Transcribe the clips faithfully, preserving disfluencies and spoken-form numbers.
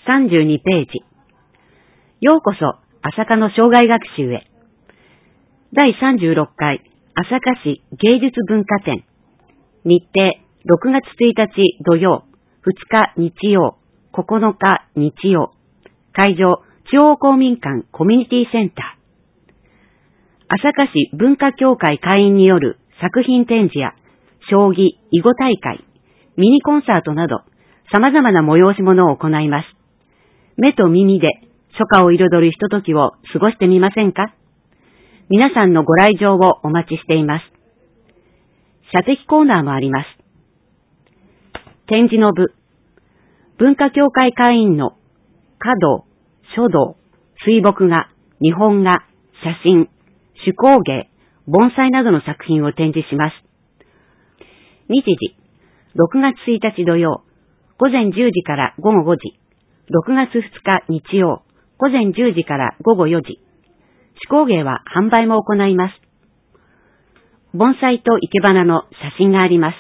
さんじゅうにページ。ようこそ、朝霞の生涯学習へ。だいさんじゅうろっかい、朝霞市芸術文化展。日程、ろくがつついたち土曜、ふつか日曜、ここのか日曜。会場、中央公民館コミュニティセンター。朝霞市文化協会会員による作品展示や、将棋、囲碁大会、ミニコンサートなど、様々な催し物を行います。目と耳で初夏を彩るひとときを過ごしてみませんか？皆さんのご来場をお待ちしています。射的コーナーもあります。展示の部、文化協会会員の華道、書道、水墨画、日本画、写真、手工芸、盆栽などの作品を展示します。日時、ろくがつついたち土曜、午前じゅうじから午後ごじ、ろくがつふつか日曜、午前じゅうじから午後よじ。手工芸は販売も行います。盆栽と生け花の写真があります。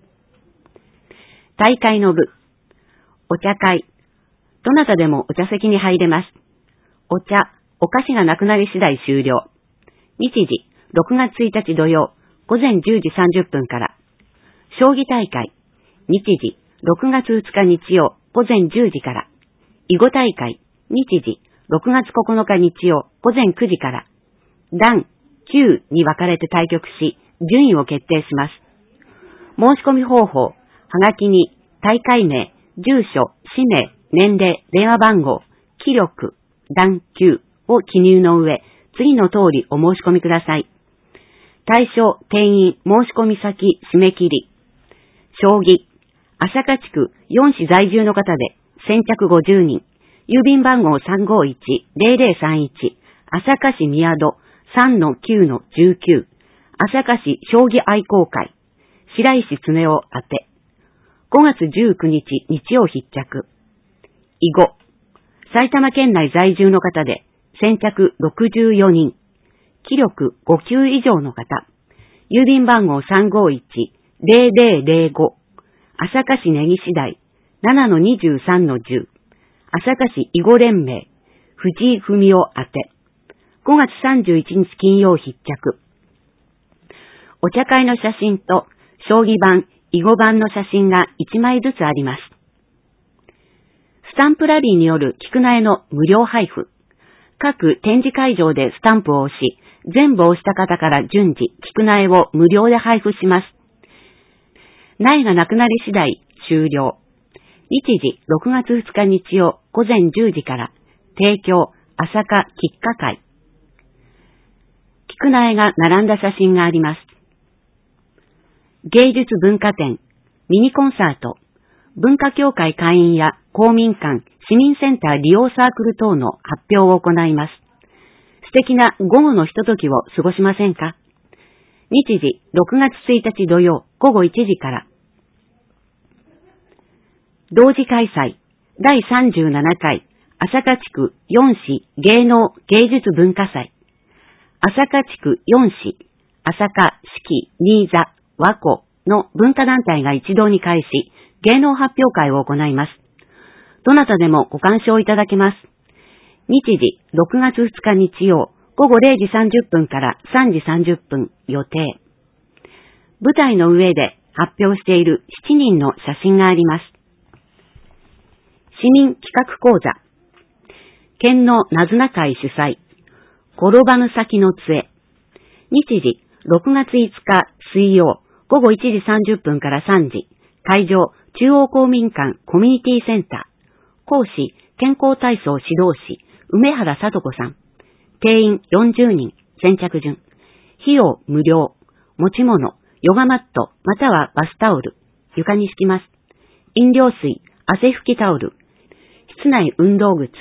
大会の部、お茶会。どなたでもお茶席に入れます。お茶、お菓子がなくなり次第終了。日時、ろくがつついたち土曜、午前じゅうじさんじゅっぷんから。将棋大会。日時、ろくがつふつか日曜、午前じゅうじから。囲碁大会。日時、ろくがつここのか日曜、午前くじから。段、きゅうに分かれて対局し、順位を決定します。申し込み方法、はがきに、大会名、住所、氏名、年齢、電話番号、記録、段きゅうを記入の上、次の通りお申し込みください。対象、定員、申し込み先、締め切り。将棋、朝霞地区よん市在住の方で、先着ごじゅうにん。郵便番号 さんごいちゼロゼロさんいち、朝霞市宮戸 さんのきゅうのじゅうきゅう、朝霞市将棋愛好会、白石恒夫宛て。ごがつじゅうくにち日曜必着。囲碁、埼玉県内在住の方で、先着ろくじゅうよにん。記録ごきゅう以上の方。郵便番号 さんごいちゼロゼロゼロご、朝霞市根岸台 ななのにじゅうさんのじゅう、朝霞市囲碁連盟、藤井文夫宛て。ごがつさんじゅういちにち金曜必着。お茶会の写真と、将棋盤、囲碁盤の写真がいちまいずつあります。スタンプラリーによる菊苗の無料配布。各展示会場でスタンプを押し、全部押した方から順次、菊苗を無料で配布します。苗がなくなり次第、終了。日時、ろくがつふつか日曜、午前じゅうじから、提供、朝霞菊花会。菊苗が並んだ写真があります。芸術文化展、ミニコンサート、文化協会会員や公民館、市民センター利用サークル等の発表を行います。素敵な午後のひとときを過ごしませんか？日時、ろくがつついたち土曜、ごごいちじから。同時開催、だいさんじゅうななかい、朝霞地区よん市芸能芸術文化祭。朝霞地区よん市、朝霞、四季、新座、和光の文化団体が一堂に会し、芸能発表会を行います。どなたでもご鑑賞いただけます。日時、ろくがつふつか日曜、ごごれいじさんじゅっぷんからさんじさんじゅっぷん予定。舞台の上で発表しているしちにんの写真があります。市民企画講座。県のなずな会主催。転ばぬ先の杖。日時、ろくがついつか水曜、ごごいちじさんじゅっぷんからさんじ。会場、中央公民館コミュニティセンター。講師、健康体操指導士、梅原聡子さん。定員よんじゅうにん、先着順。費用無料。持ち物、ヨガマット、またはバスタオル。床に敷きます。飲料水、汗拭きタオル。室内運動靴。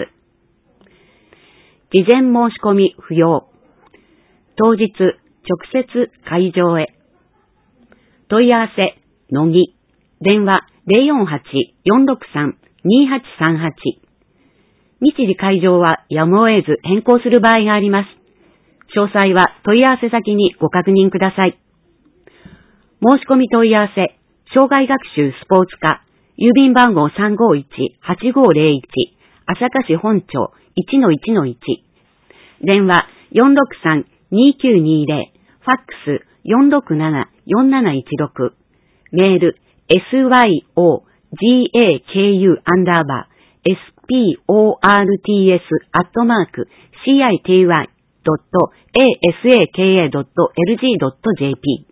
事前申し込み不要。当日、直接会場へ。問い合わせ、乃木。電話ゼロよんはち よんろくさん にはちさんはち。日時会場はやむを得ず変更する場合があります。詳細は問い合わせ先にご確認ください。申し込み問い合わせ、障害学習スポーツ科、郵便番号 さんごいち はちごゼロいち、 朝霞市本町 いちのいちのいち。電話 よんろくさん にきゅうにゼロ。ファックス よんろくなな よんなないちろく。メール エスワイオージェーケーユー アンダーバー エスピーオーアールティーエス アットマーク シーアイティーワイ ドット エーエスエーケーエー ドット エルジー ドット ジェーピー